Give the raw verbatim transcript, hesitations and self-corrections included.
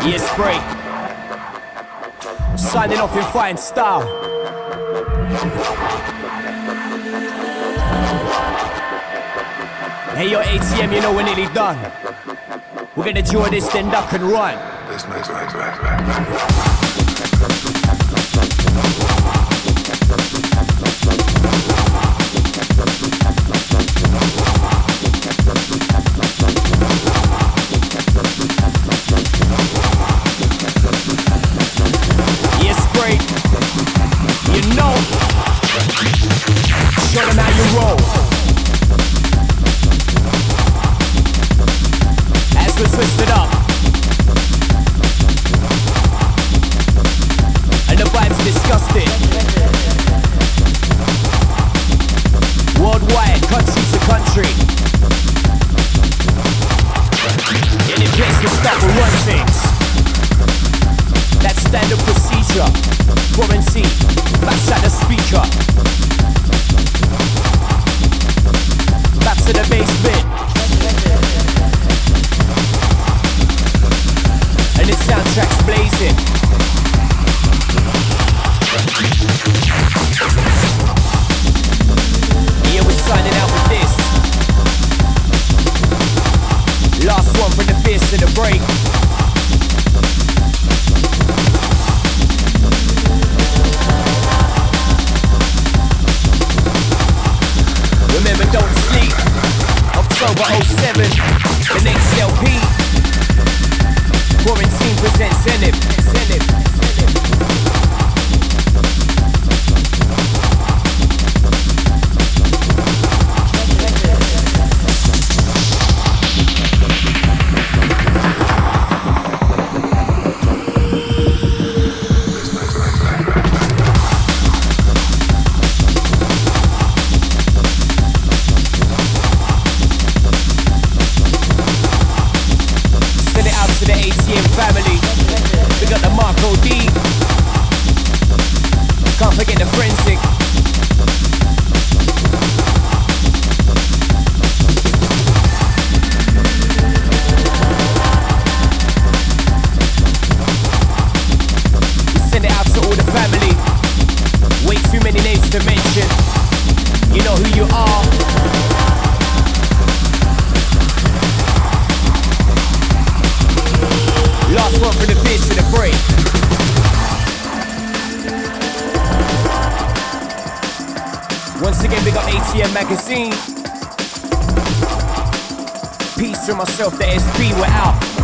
Yes, break. Signing off in fine style. Hey, your A T M, you know we're nearly done. We're gonna draw this, then duck and run. That's nice, nice, nice, nice. Show them how you roll. As we twist it up, and the vibe's disgusting. Worldwide, country to country. Any place to stop or run things. That's standard procedure. Quarantine, bash at the speaker. Back to the basement. And the soundtrack's blazing. Yeah, we're signing out with this. Last one for the fierce and the break. Remember, don't sleep. October oh seven, the next L P. Quarantine presents Zenith. Zenith. Family, we got the Marco D. Can't forget the forensic. We send it out to all the family. Way too many names to mention. You know who you are. Last one for the fierce and the break. Once again, big up A T M Magazine. Peace to myself, the S P, we're out.